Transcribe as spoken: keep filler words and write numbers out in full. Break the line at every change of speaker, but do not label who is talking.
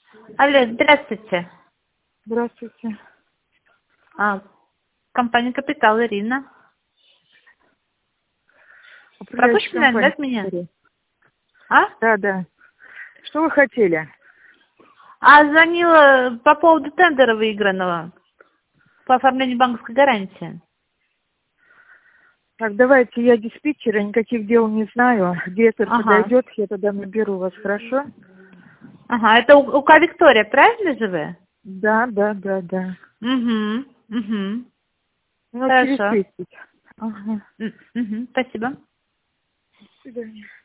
Алло, здравствуйте.
Здравствуйте.
А, компания «Капитал», Ирина. Пропущенный
компания.
от меня? А?
Да, да. Что вы хотели?
А звонила по поводу тендера выигранного по оформлению банковской гарантии.
Так, давайте, я диспетчера, никаких дел не знаю. Директор
Ага.
подойдет, я тогда наберу вас, хорошо?
Ага, это у, у К Виктория, правильно же вы?
Да, да, да, да.
Угу, угу.
Ну, через
Хорошо.
тридцать. Ага.
М, мгм, спасибо.
До свидания.